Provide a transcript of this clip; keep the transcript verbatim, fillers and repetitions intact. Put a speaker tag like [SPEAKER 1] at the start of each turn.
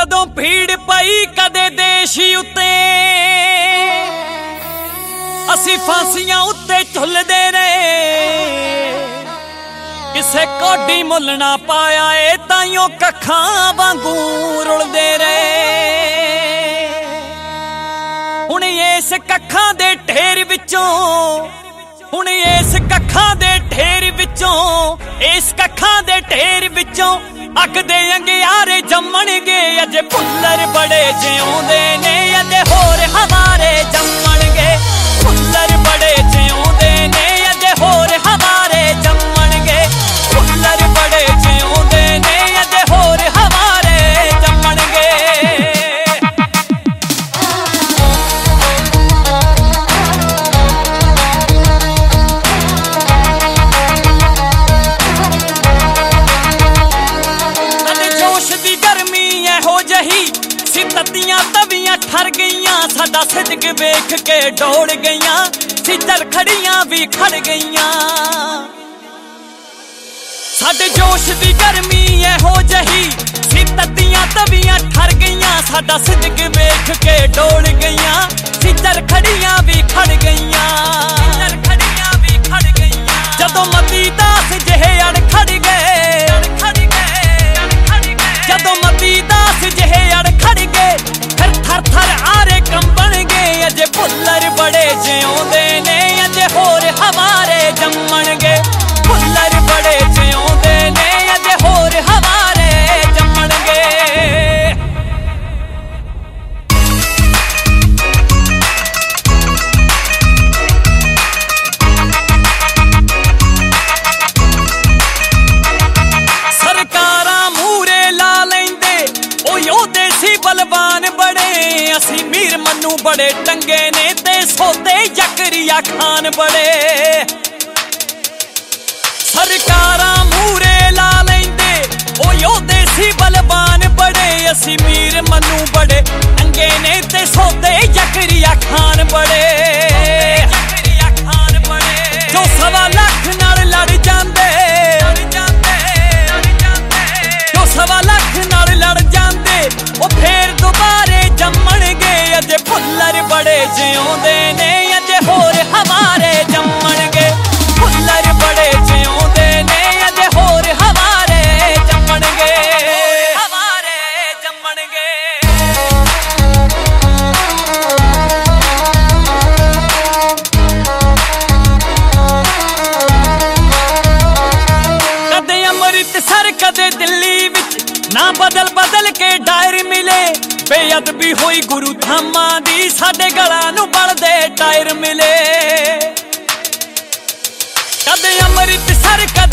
[SPEAKER 1] जदों भीड़ पई कदे देश उत्ते असी फांसियां उत्ते झुलदे रहे। किसे कोडी मुल ना पाया ए ताइयों कखां वांगू रुलदे रहे। हुण इस कखां दे ढेर विचों हुण इस कखां दे ढेर विचों इस कखां दे ढेर विचों अग दे अंगियारे जम्मणगे। अजे फुल्लर बड़े जिउंदे ने अजे होर हमारे जम्मणगे। फुल्लर बड़े जिउंदे ने अजे होर हमारे जम्मणगे। फुल्लर बड़े जिउंदे ने अजे होर हमारे जम्मणगे। ततियां तवियां ठर गईयां साडा सिदक वेख के दौड़ गईयां। सिजल खड़ियां भी खड़ गईयां। साडे जोश दी गर्मी एहो जही सी ततियां तवियां ठर गईयां साडा सिदक वेख के दौड़ गईयां। सिजल खड़ियां भी खड़ गईयां। सिजल खड़ियां भी खड़ गईयां। जदों मती दास जहे अड़ खड़ गए जदों मती दास जहे अड़ खड़ गए फिर थर थर आरे कंबण गए। अजे फुल्लर बड़े जिउंदे ने अजे होर हमारे जम्मणगे। फुल्लर बड़े जिउंदे ने अजे होर हमारे जम्मणगे। सरकारां मूरे ला लैंदे ओ योधे सी बलवान बड़े। असी मीर मन्नू बड़े टंगे ने ते सोते यकरिया खान बड़े। सरकारां मूरे ला लैंदे ओ योधे सी बलवान बड़े। असी मीर मन्नू बड़े टंगे ने ते सोते यकरिया खान बड़े। जो सवा लख नाल लड़ जांदे जो सवा लख नाल लड़ जांदे ओ फेर दोबारे जम्मणगे। अजे फुल्लर बड़े जिउंदे ने अजे होर हमारे जम्मणगे। फुल्लर बड़े जिउंदे ने अजे होर हमारे जम्मणगे। हमारे जम्मणगे। कदे अमृतसर कदे दिल्ली विच ना बदल बदल के डायर मिले। बेअदबी होई गुरु धामां दी साडे गलां नूं बलदे टायर मिले। कदे अमृतसर कदे